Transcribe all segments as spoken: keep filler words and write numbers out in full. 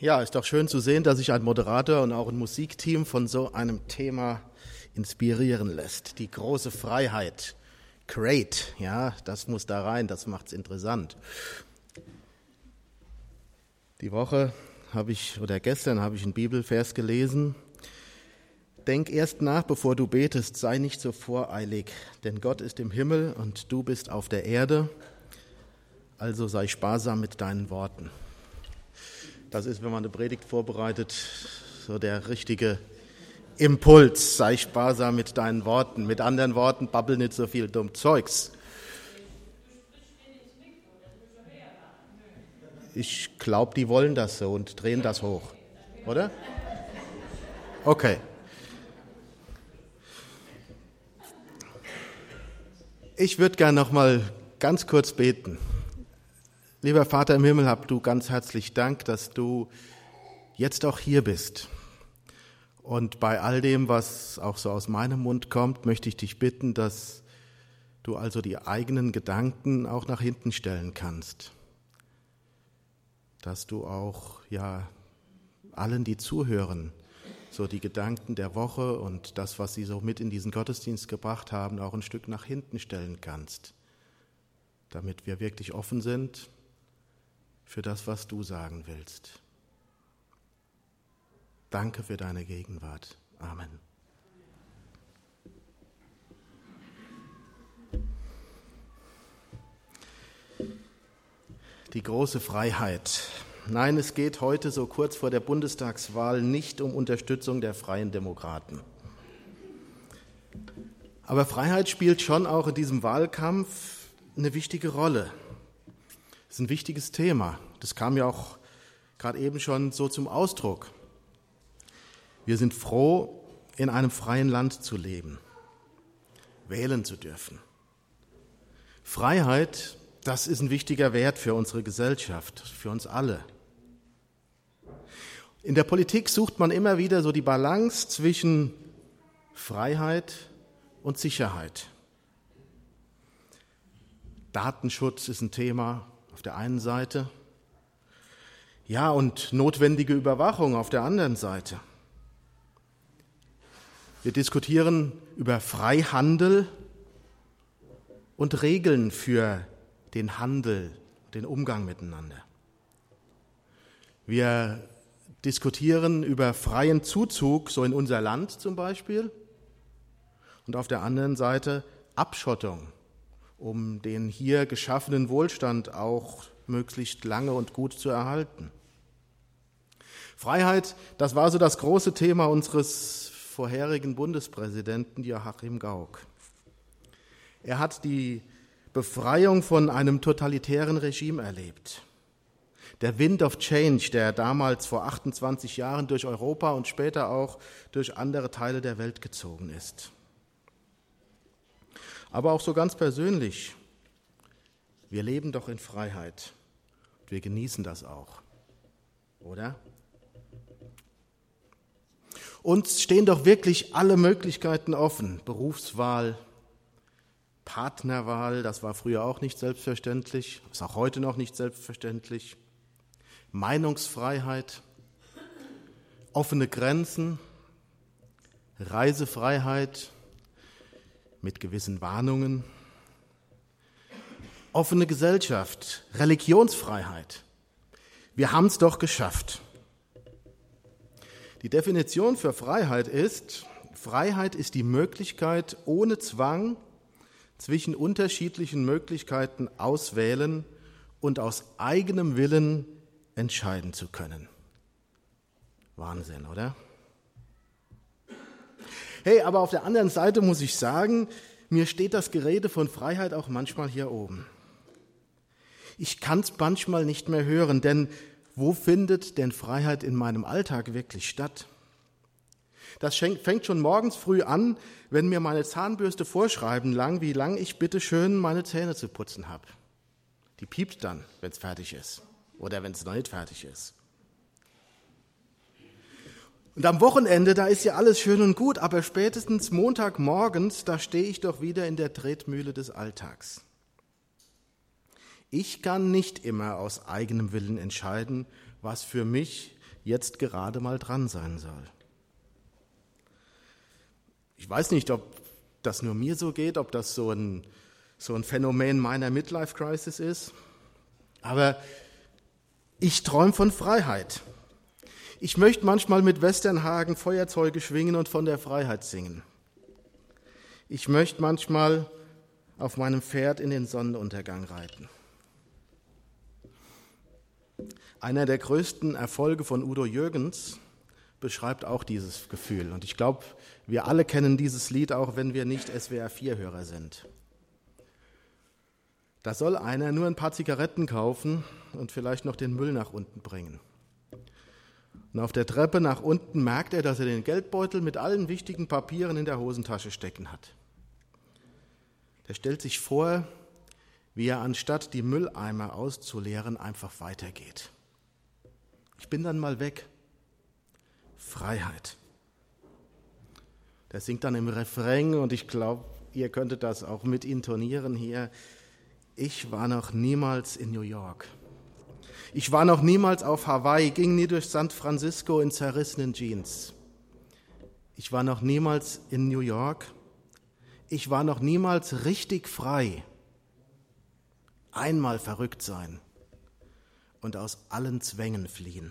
Ja, ist doch schön zu sehen, dass sich ein Moderator und auch ein Musikteam von so einem Thema inspirieren lässt. Die große Freiheit. Great, ja, das muss da rein, das macht's interessant. Die Woche habe ich, oder gestern habe ich einen Bibelvers gelesen. Denk erst nach, bevor du betest, sei nicht so voreilig, denn Gott ist im Himmel und du bist auf der Erde, also sei sparsam mit deinen Worten. Das ist, wenn man eine Predigt vorbereitet, so der richtige Impuls, sei sparsam mit deinen Worten. Mit anderen Worten, babbel nicht so viel dumm Zeugs. Ich glaube, die wollen das so und drehen das hoch, oder? Okay. Ich würde gerne noch mal ganz kurz beten. Lieber Vater im Himmel, hab du ganz herzlich Dank, dass du jetzt auch hier bist. Und bei all dem, was auch so aus meinem Mund kommt, möchte ich dich bitten, dass du also die eigenen Gedanken auch nach hinten stellen kannst. Dass du auch, ja, allen, die zuhören, so die Gedanken der Woche und das, was sie so mit in diesen Gottesdienst gebracht haben, auch ein Stück nach hinten stellen kannst. Damit wir wirklich offen sind für das, was du sagen willst. Danke für deine Gegenwart. Amen. Die große Freiheit. Nein, es geht heute so kurz vor der Bundestagswahl nicht um Unterstützung der Freien Demokraten. Aber Freiheit spielt schon auch in diesem Wahlkampf eine wichtige Rolle. Das ist ein wichtiges Thema. Das kam ja auch gerade eben schon so zum Ausdruck. Wir sind froh, in einem freien Land zu leben, wählen zu dürfen. Freiheit, das ist ein wichtiger Wert für unsere Gesellschaft, für uns alle. In der Politik sucht man immer wieder so die Balance zwischen Freiheit und Sicherheit. Datenschutz ist ein Thema auf der einen Seite, ja, und notwendige Überwachung auf der anderen Seite. Wir diskutieren über Freihandel und Regeln für den Handel, den Umgang miteinander. Wir diskutieren über freien Zuzug, so in unser Land zum Beispiel, und auf der anderen Seite Abschottung, um den hier geschaffenen Wohlstand auch möglichst lange und gut zu erhalten. Freiheit, das war so das große Thema unseres vorherigen Bundespräsidenten Joachim Gauck. Er hat die Befreiung von einem totalitären Regime erlebt. Der Wind of Change, der damals vor achtundzwanzig Jahren durch Europa und später auch durch andere Teile der Welt gezogen ist. Aber auch so ganz persönlich, wir leben doch in Freiheit. Wir genießen das auch, oder? Uns stehen doch wirklich alle Möglichkeiten offen. Berufswahl, Partnerwahl, das war früher auch nicht selbstverständlich, ist auch heute noch nicht selbstverständlich. Meinungsfreiheit, offene Grenzen, Reisefreiheit mit gewissen Warnungen, offene Gesellschaft, Religionsfreiheit. Wir haben es doch geschafft. Die Definition für Freiheit ist, Freiheit ist die Möglichkeit, ohne Zwang zwischen unterschiedlichen Möglichkeiten auswählen und aus eigenem Willen entscheiden zu können. Wahnsinn, oder? Hey, aber auf der anderen Seite muss ich sagen, mir steht das Gerede von Freiheit auch manchmal hier oben. Ich kann es manchmal nicht mehr hören, denn wo findet denn Freiheit in meinem Alltag wirklich statt? Das fängt schon morgens früh an, wenn mir meine Zahnbürste vorschreiben lang, wie lang ich bitte schön meine Zähne zu putzen habe. Die piept dann, wenn es fertig ist oder wenn es noch nicht fertig ist. Und am Wochenende, da ist ja alles schön und gut, aber spätestens Montagmorgens, da stehe ich doch wieder in der Tretmühle des Alltags. Ich kann nicht immer aus eigenem Willen entscheiden, was für mich jetzt gerade mal dran sein soll. Ich weiß nicht, ob das nur mir so geht, ob das so ein, so ein Phänomen meiner Midlife-Crisis ist, aber ich träume von Freiheit. Ich möchte manchmal mit Westernhagen Feuerzeuge schwingen und von der Freiheit singen. Ich möchte manchmal auf meinem Pferd in den Sonnenuntergang reiten. Einer der größten Erfolge von Udo Jürgens beschreibt auch dieses Gefühl. Und ich glaube, wir alle kennen dieses Lied, auch wenn wir nicht S W R vier Hörer sind. Da soll einer nur ein paar Zigaretten kaufen und vielleicht noch den Müll nach unten bringen. Und auf der Treppe nach unten merkt er, dass er den Geldbeutel mit allen wichtigen Papieren in der Hosentasche stecken hat. Der stellt sich vor, wie er anstatt die Mülleimer auszuleeren, einfach weitergeht. Ich bin dann mal weg. Freiheit. Der singt dann im Refrain und ich glaube, ihr könntet das auch mit intonieren hier. Ich war noch niemals in New York. Ich war noch niemals auf Hawaii, ging nie durch San Francisco in zerrissenen Jeans. Ich war noch niemals in New York. Ich war noch niemals richtig frei. Einmal verrückt sein und aus allen Zwängen fliehen.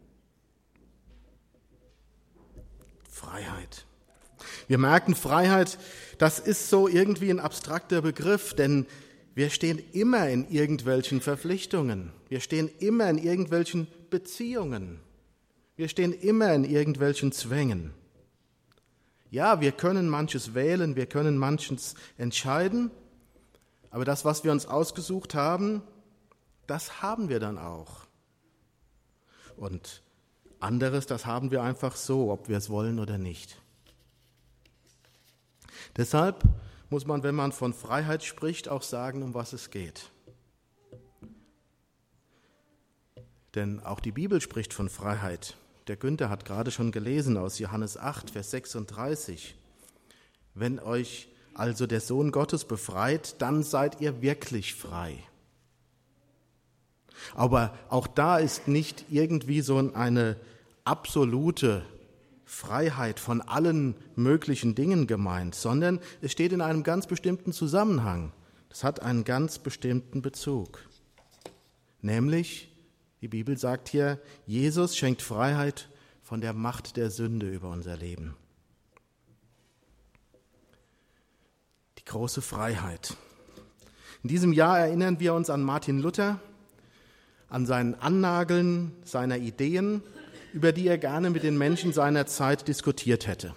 Freiheit. Wir merken, Freiheit, das ist so irgendwie ein abstrakter Begriff, denn wir stehen immer in irgendwelchen Verpflichtungen. Wir stehen immer in irgendwelchen Beziehungen. Wir stehen immer in irgendwelchen Zwängen. Ja, wir können manches wählen, wir können manches entscheiden, aber das, was wir uns ausgesucht haben, das haben wir dann auch. Und anderes, das haben wir einfach so, ob wir es wollen oder nicht. Deshalb muss man, wenn man von Freiheit spricht, auch sagen, um was es geht. Denn auch die Bibel spricht von Freiheit. Der Günther hat gerade schon gelesen aus Johannes acht, Vers sechsunddreißig. Wenn euch also der Sohn Gottes befreit, dann seid ihr wirklich frei. Aber auch da ist nicht irgendwie so eine absolute Freiheit von allen möglichen Dingen gemeint, sondern es steht in einem ganz bestimmten Zusammenhang. Das hat einen ganz bestimmten Bezug. Nämlich, die Bibel sagt hier, Jesus schenkt Freiheit von der Macht der Sünde über unser Leben. Die große Freiheit. In diesem Jahr erinnern wir uns an Martin Luther, an sein Annageln seiner Ideen, über die er gerne mit den Menschen seiner Zeit diskutiert hätte.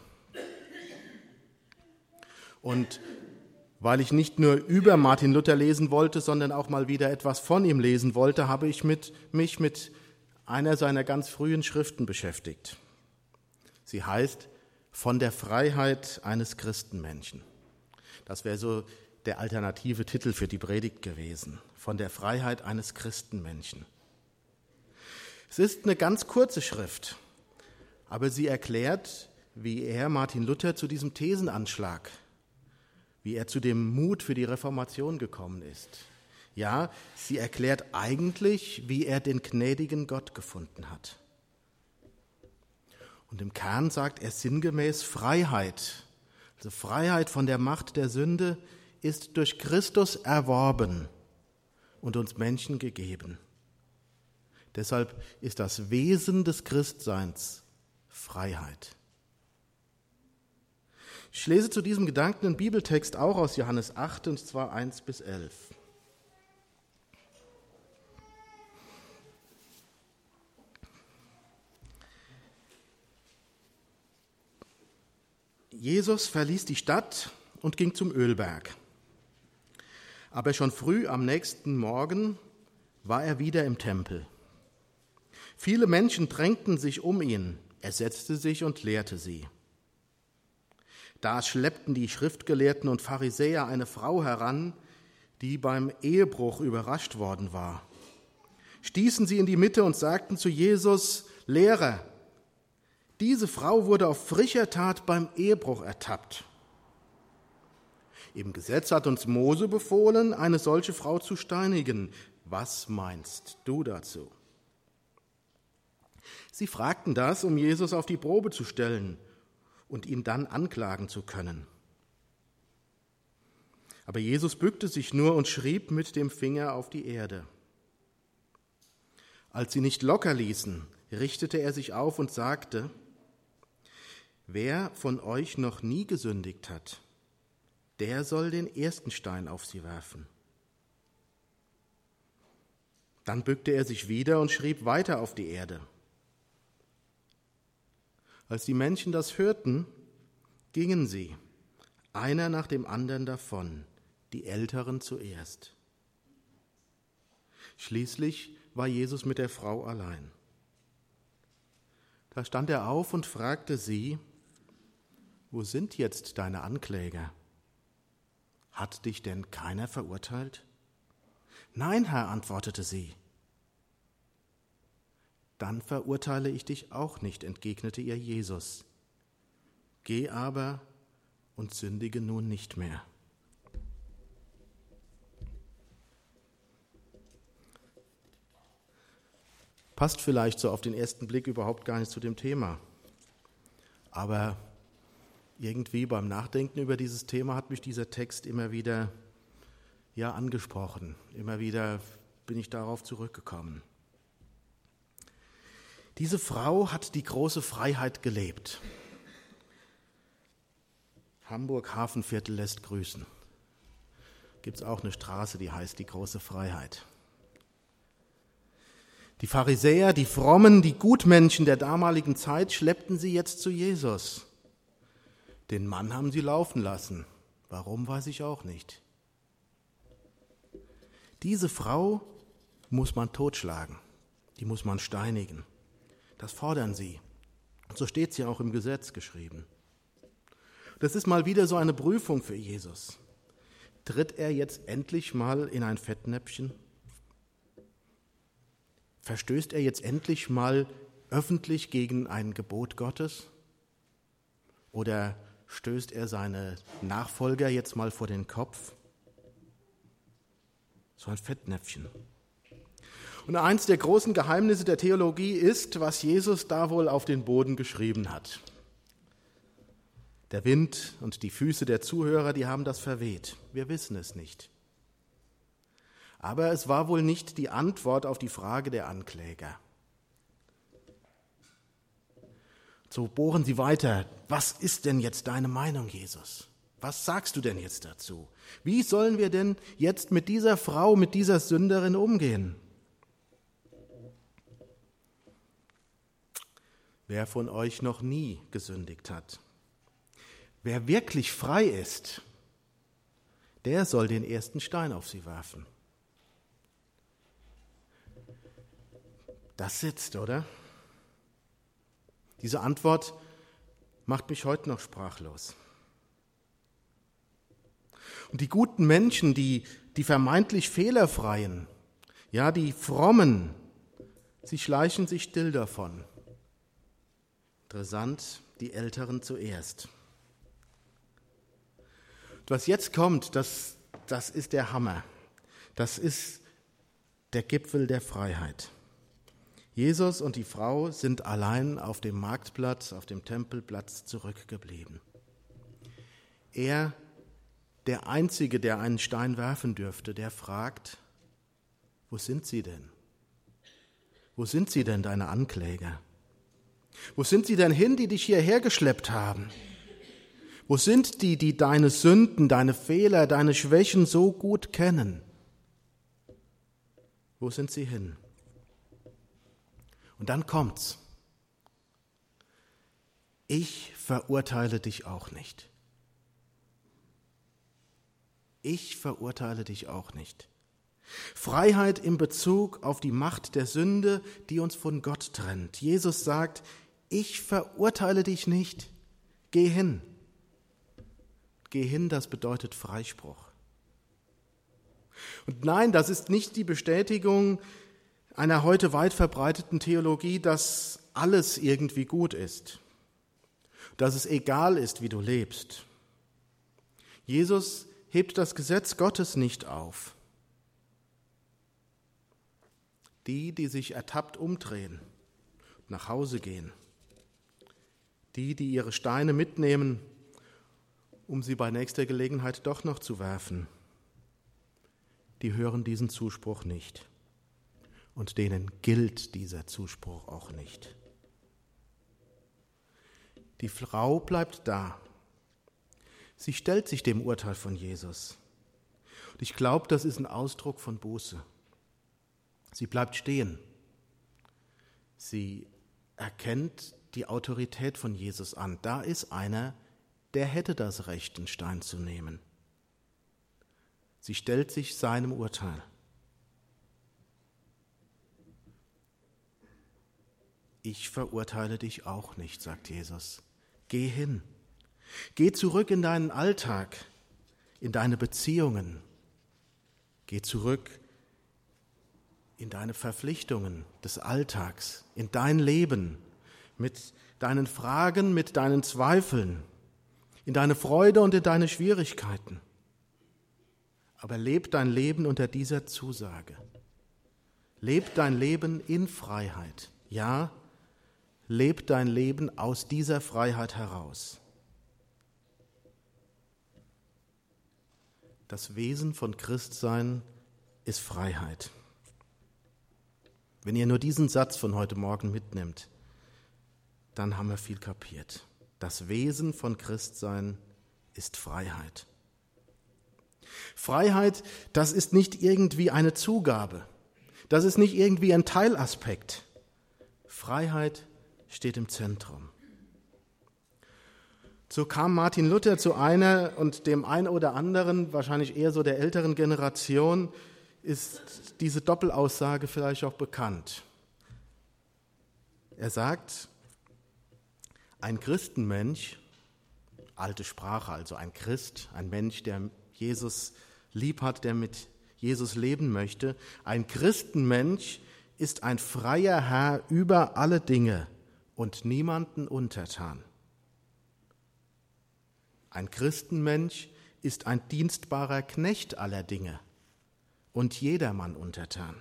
Und weil ich nicht nur über Martin Luther lesen wollte, sondern auch mal wieder etwas von ihm lesen wollte, habe ich mit, mich mit einer seiner ganz frühen Schriften beschäftigt. Sie heißt Von der Freiheit eines Christenmenschen. Das wäre so der alternative Titel für die Predigt gewesen. Von der Freiheit eines Christenmenschen. Es ist eine ganz kurze Schrift, aber sie erklärt, wie er, Martin Luther, zu diesem Thesenanschlag, wie er zu dem Mut für die Reformation gekommen ist. Ja, sie erklärt eigentlich, wie er den gnädigen Gott gefunden hat. Und im Kern sagt er sinngemäß Freiheit, also Freiheit von der Macht der Sünde, ist durch Christus erworben und uns Menschen gegeben. Deshalb ist das Wesen des Christseins Freiheit. Ich lese zu diesem Gedanken einen Bibeltext auch aus Johannes acht, und zwar eins bis elf. Jesus verließ die Stadt und ging zum Ölberg. Aber schon früh am nächsten Morgen war er wieder im Tempel. Viele Menschen drängten sich um ihn. Er setzte sich und lehrte sie. Da schleppten die Schriftgelehrten und Pharisäer eine Frau heran, die beim Ehebruch überrascht worden war. Stießen sie in die Mitte und sagten zu Jesus: Lehrer, diese Frau wurde auf frischer Tat beim Ehebruch ertappt. Im Gesetz hat uns Mose befohlen, eine solche Frau zu steinigen. Was meinst du dazu? Sie fragten das, um Jesus auf die Probe zu stellen und ihn dann anklagen zu können. Aber Jesus bückte sich nur und schrieb mit dem Finger auf die Erde. Als sie nicht locker ließen, richtete er sich auf und sagte: Wer von euch noch nie gesündigt hat, der soll den ersten Stein auf sie werfen. Dann bückte er sich wieder und schrieb weiter auf die Erde. Als die Menschen das hörten, gingen sie, einer nach dem anderen davon, die Älteren zuerst. Schließlich war Jesus mit der Frau allein. Da stand er auf und fragte sie: Wo sind jetzt deine Ankläger? Hat dich denn keiner verurteilt? Nein, Herr, antwortete sie. Dann verurteile ich dich auch nicht, entgegnete ihr Jesus. Geh aber und sündige nun nicht mehr. Passt vielleicht so auf den ersten Blick überhaupt gar nicht zu dem Thema. Aber irgendwie beim Nachdenken über dieses Thema hat mich dieser Text immer wieder ja, angesprochen. Immer wieder bin ich darauf zurückgekommen. Diese Frau hat die große Freiheit gelebt. Hamburg-Hafenviertel lässt grüßen. Gibt es auch eine Straße, die heißt die große Freiheit. Die Pharisäer, die Frommen, die Gutmenschen der damaligen Zeit schleppten sie jetzt zu Jesus. Den Mann haben sie laufen lassen. Warum, weiß ich auch nicht. Diese Frau muss man totschlagen, die muss man steinigen. Das fordern sie. Und so steht es ja auch im Gesetz geschrieben. Das ist mal wieder so eine Prüfung für Jesus. Tritt er jetzt endlich mal in ein Fettnäpfchen? Verstößt er jetzt endlich mal öffentlich gegen ein Gebot Gottes? Oder stößt er seine Nachfolger jetzt mal vor den Kopf? So ein Fettnäpfchen. Und eins der großen Geheimnisse der Theologie ist, was Jesus da wohl auf den Boden geschrieben hat. Der Wind und die Füße der Zuhörer, die haben das verweht. Wir wissen es nicht. Aber es war wohl nicht die Antwort auf die Frage der Ankläger. So bohren sie weiter. Was ist denn jetzt deine Meinung, Jesus? Was sagst du denn jetzt dazu? Wie sollen wir denn jetzt mit dieser Frau, mit dieser Sünderin umgehen? Wer von euch noch nie gesündigt hat, wer wirklich frei ist, der soll den ersten Stein auf sie werfen. Das sitzt, oder? Diese Antwort macht mich heute noch sprachlos. Und die guten Menschen, die, die vermeintlich Fehlerfreien, ja, die Frommen, sie schleichen sich still davon. Interessant, die Älteren zuerst. Und was jetzt kommt, das, das ist der Hammer. Das ist der Gipfel der Freiheit. Jesus und die Frau sind allein auf dem Marktplatz, auf dem Tempelplatz zurückgeblieben. Er, der Einzige, der einen Stein werfen dürfte, der fragt: Wo sind sie denn? Wo sind sie denn, deine Ankläger? Wo sind sie denn hin, die dich hierher geschleppt haben? Wo sind die, die deine Sünden, deine Fehler, deine Schwächen so gut kennen? Wo sind sie hin? Und dann kommt's. Ich verurteile dich auch nicht. Ich verurteile dich auch nicht. Freiheit in Bezug auf die Macht der Sünde, die uns von Gott trennt. Jesus sagt: Ich verurteile dich nicht. Geh hin. Geh hin, das bedeutet Freispruch. Und nein, das ist nicht die Bestätigung einer heute weit verbreiteten Theologie, dass alles irgendwie gut ist, dass es egal ist, wie du lebst. Jesus hebt das Gesetz Gottes nicht auf. Die, die sich ertappt umdrehen, nach Hause gehen. Die, die ihre Steine mitnehmen, um sie bei nächster Gelegenheit doch noch zu werfen, die hören diesen Zuspruch nicht. Und denen gilt dieser Zuspruch auch nicht. Die Frau bleibt da. Sie stellt sich dem Urteil von Jesus. Und ich glaube, das ist ein Ausdruck von Buße. Sie bleibt stehen. Sie erkennt die Autorität von Jesus an. Da ist einer, der hätte das Recht, einen Stein zu nehmen. Sie stellt sich seinem Urteil. Ich verurteile dich auch nicht, sagt Jesus. Geh hin. Geh zurück in deinen Alltag, in deine Beziehungen. Geh zurück in deine Verpflichtungen des Alltags, in dein Leben, mit deinen Fragen, mit deinen Zweifeln, in deine Freude und in deine Schwierigkeiten. Aber leb dein Leben unter dieser Zusage. Leb dein Leben in Freiheit. Ja, leb dein Leben aus dieser Freiheit heraus. Das Wesen von Christsein ist Freiheit. Wenn ihr nur diesen Satz von heute Morgen mitnimmt, dann haben wir viel kapiert. Das Wesen von Christsein ist Freiheit. Freiheit, das ist nicht irgendwie eine Zugabe. Das ist nicht irgendwie ein Teilaspekt. Freiheit steht im Zentrum. So kam Martin Luther zu einer und dem einen oder anderen, wahrscheinlich eher so der älteren Generation, ist diese Doppelaussage vielleicht auch bekannt. Er sagt, ein Christenmensch, alte Sprache, also ein Christ, ein Mensch, der Jesus lieb hat, der mit Jesus leben möchte, ein Christenmensch ist ein freier Herr über alle Dinge und niemanden untertan. Ein Christenmensch ist ein dienstbarer Knecht aller Dinge und jedermann untertan.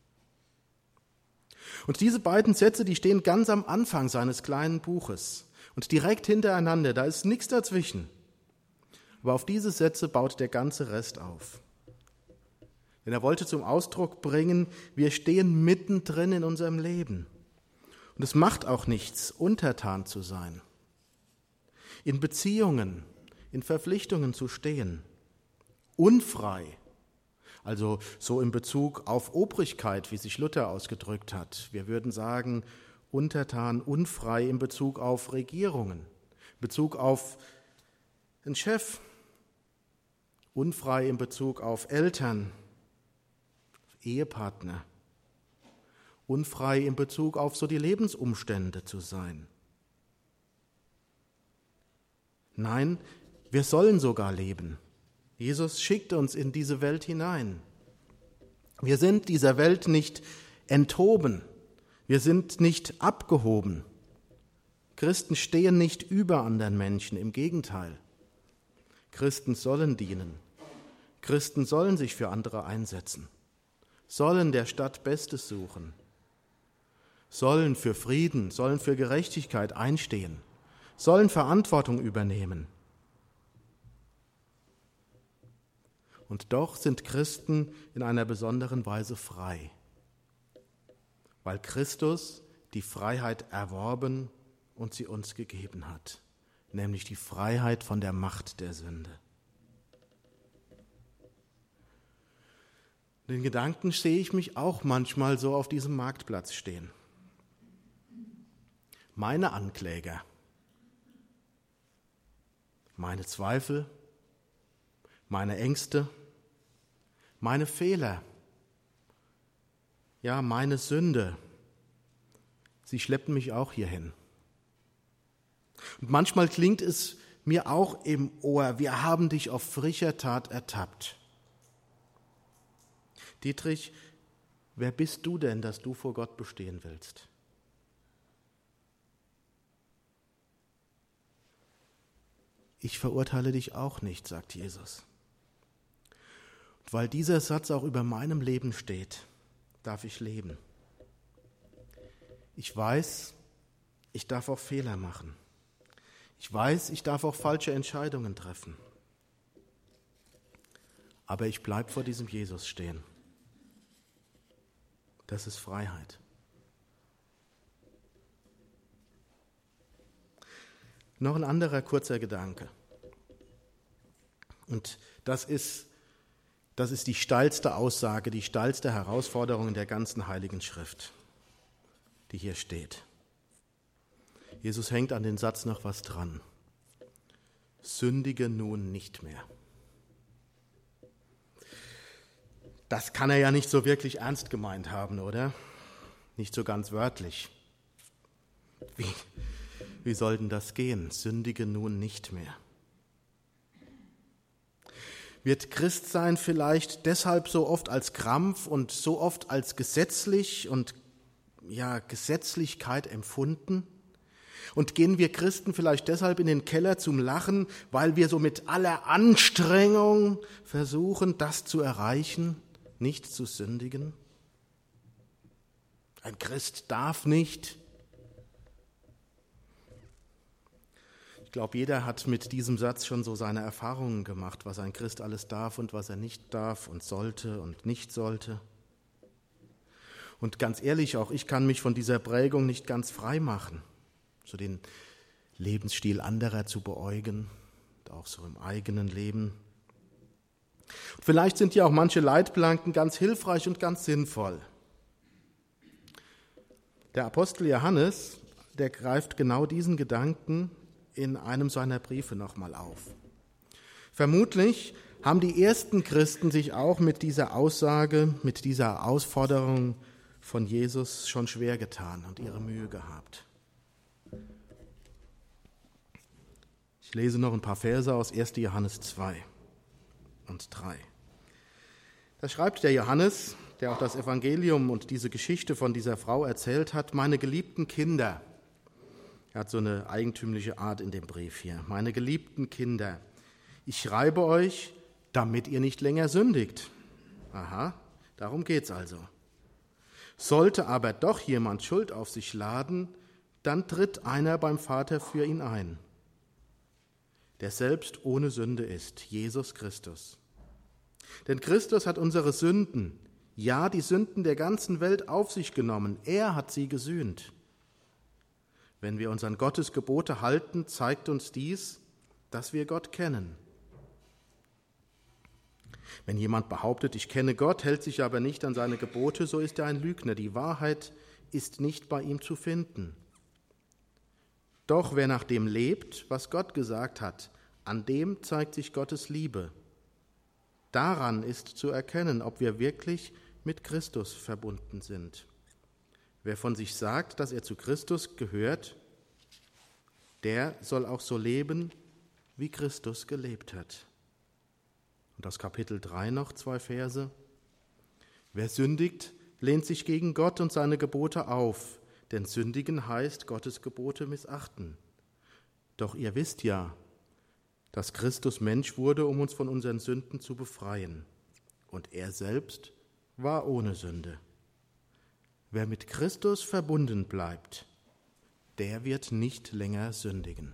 Und diese beiden Sätze, die stehen ganz am Anfang seines kleinen Buches und direkt hintereinander, da ist nichts dazwischen. Aber auf diese Sätze baut der ganze Rest auf. Denn er wollte zum Ausdruck bringen, wir stehen mittendrin in unserem Leben. Und es macht auch nichts, untertan zu sein. In Beziehungen, in Verpflichtungen zu stehen. Unfrei, also so in Bezug auf Obrigkeit, wie sich Luther ausgedrückt hat. Wir würden sagen, untertan, unfrei in Bezug auf Regierungen, in Bezug auf einen Chef, unfrei in Bezug auf Eltern, Ehepartner, unfrei in Bezug auf so die Lebensumstände zu sein. Nein, wir sollen sogar leben. Jesus schickt uns in diese Welt hinein. Wir sind dieser Welt nicht enthoben, wir sind nicht abgehoben. Christen stehen nicht über anderen Menschen, im Gegenteil. Christen sollen dienen. Christen sollen sich für andere einsetzen, sollen der Stadt Bestes suchen, sollen für Frieden, sollen für Gerechtigkeit einstehen, sollen Verantwortung übernehmen. Und doch sind Christen in einer besonderen Weise frei, weil Christus die Freiheit erworben und sie uns gegeben hat, nämlich die Freiheit von der Macht der Sünde. Den Gedanken sehe ich mich auch manchmal so auf diesem Marktplatz stehen. Meine Ankläger, meine Zweifel, meine Ängste, meine Fehler, ja, meine Sünde, sie schleppen mich auch hierhin. Und manchmal klingt es mir auch im Ohr, wir haben dich auf frischer Tat ertappt. Dietrich, wer bist du denn, dass du vor Gott bestehen willst? Ich verurteile dich auch nicht, sagt Jesus. Und weil dieser Satz auch über meinem Leben steht, darf ich leben. Ich weiß, ich darf auch Fehler machen. Ich weiß, ich darf auch falsche Entscheidungen treffen. Aber ich bleibe vor diesem Jesus stehen. Das ist Freiheit. Noch ein anderer kurzer Gedanke. Und das ist, das ist die steilste Aussage, die steilste Herausforderung in der ganzen Heiligen Schrift, die hier steht. Jesus hängt an den Satz noch was dran. Sündige nun nicht mehr. Das kann er ja nicht so wirklich ernst gemeint haben, oder? Nicht so ganz wörtlich. Wie, wie soll denn das gehen? Sündige nun nicht mehr. Wird Christsein vielleicht deshalb so oft als Krampf und so oft als gesetzlich und ja, Gesetzlichkeit empfunden? Und gehen wir Christen vielleicht deshalb in den Keller zum Lachen, weil wir so mit aller Anstrengung versuchen, das zu erreichen, nicht zu sündigen? Ein Christ darf nicht. Ich glaube, jeder hat mit diesem Satz schon so seine Erfahrungen gemacht, was ein Christ alles darf und was er nicht darf und sollte und nicht sollte. Und ganz ehrlich, auch ich kann mich von dieser Prägung nicht ganz frei machen, so den Lebensstil anderer zu beäugen, und auch so im eigenen Leben. Und vielleicht sind ja auch manche Leitplanken ganz hilfreich und ganz sinnvoll. Der Apostel Johannes, der greift genau diesen Gedanken in einem seiner Briefe nochmal auf. Vermutlich haben die ersten Christen sich auch mit dieser Aussage, mit dieser Ausforderung von Jesus schon schwer getan und ihre Mühe gehabt. Ich lese noch ein paar Verse aus erster Johannes zwei und drei. Da schreibt der Johannes, der auch das Evangelium und diese Geschichte von dieser Frau erzählt hat, meine geliebten Kinder. Er hat so eine eigentümliche Art in dem Brief hier. Meine geliebten Kinder, ich schreibe euch, damit ihr nicht länger sündigt. Aha, darum geht's also. Sollte aber doch jemand Schuld auf sich laden, dann tritt einer beim Vater für ihn ein, der selbst ohne Sünde ist, Jesus Christus. Denn Christus hat unsere Sünden, ja die Sünden der ganzen Welt auf sich genommen. Er hat sie gesühnt. Wenn wir uns an Gottes Gebote halten, zeigt uns dies, dass wir Gott kennen. Wenn jemand behauptet, ich kenne Gott, hält sich aber nicht an seine Gebote, so ist er ein Lügner. Die Wahrheit ist nicht bei ihm zu finden. Doch wer nach dem lebt, was Gott gesagt hat, an dem zeigt sich Gottes Liebe. Daran ist zu erkennen, ob wir wirklich mit Christus verbunden sind. Wer von sich sagt, dass er zu Christus gehört, der soll auch so leben, wie Christus gelebt hat. Und aus Kapitel drei noch zwei Verse. Wer sündigt, lehnt sich gegen Gott und seine Gebote auf, denn sündigen heißt Gottes Gebote missachten. Doch ihr wisst ja, dass Christus Mensch wurde, um uns von unseren Sünden zu befreien. Und er selbst war ohne Sünde. Wer mit Christus verbunden bleibt, der wird nicht länger sündigen.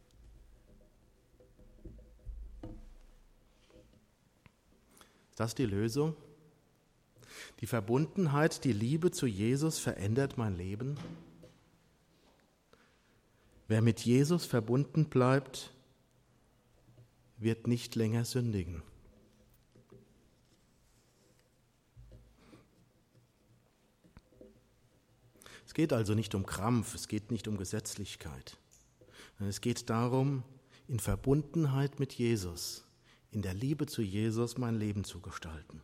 Ist das die Lösung? Die Verbundenheit, die Liebe zu Jesus verändert mein Leben? Wer mit Jesus verbunden bleibt, wird nicht länger sündigen. Es geht also nicht um Krampf, es geht nicht um Gesetzlichkeit. Es geht darum, in Verbundenheit mit Jesus, in der Liebe zu Jesus mein Leben zu gestalten.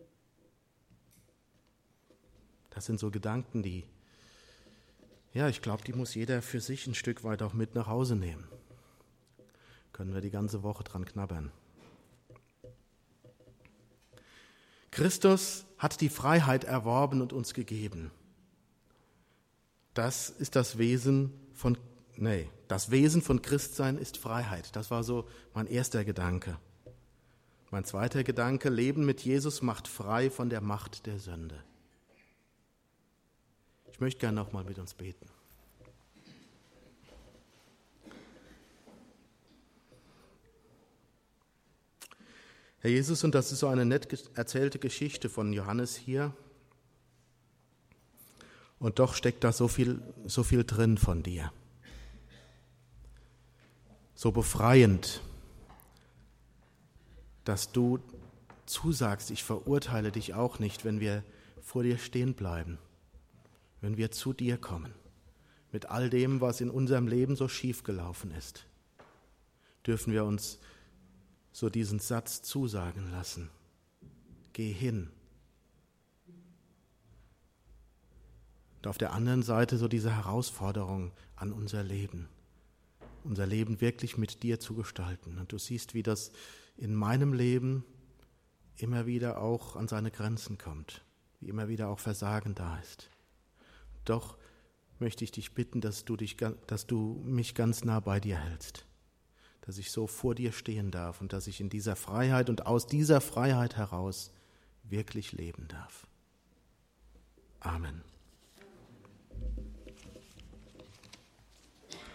Das sind so Gedanken, die, ja, ich glaube, die muss jeder für sich ein Stück weit auch mit nach Hause nehmen. Können wir die ganze Woche dran knabbern. Christus hat die Freiheit erworben und uns gegeben. Das ist das Wesen von, nee, das Wesen von Christsein ist Freiheit. Das war so mein erster Gedanke. Mein zweiter Gedanke, Leben mit Jesus macht frei von der Macht der Sünde. Ich möchte gerne noch mal mit uns beten. Herr Jesus, und das ist so eine nett erzählte Geschichte von Johannes hier. Und doch steckt da so viel, so viel drin von dir. So befreiend, dass du zusagst, ich verurteile dich auch nicht, wenn wir vor dir stehen bleiben, wenn wir zu dir kommen, mit all dem, was in unserem Leben so schief gelaufen ist, dürfen wir uns so diesen Satz zusagen lassen. Geh hin. Und auf der anderen Seite so diese Herausforderung an unser Leben, unser Leben wirklich mit dir zu gestalten. Und du siehst, wie das in meinem Leben immer wieder auch an seine Grenzen kommt, wie immer wieder auch Versagen da ist. Doch möchte ich dich bitten, dass du, dich, dass du mich ganz nah bei dir hältst, dass ich so vor dir stehen darf und dass ich in dieser Freiheit und aus dieser Freiheit heraus wirklich leben darf. Amen.